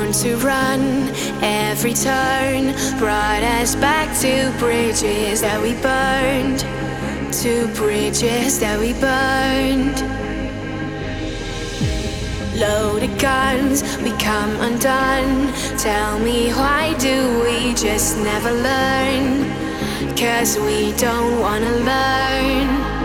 born to run. Every turn brought us back to bridges that we burned. To bridges that we burned. Loaded guns, we come undone. Tell me, why do we just never learn? 'Cause we don't wanna learn.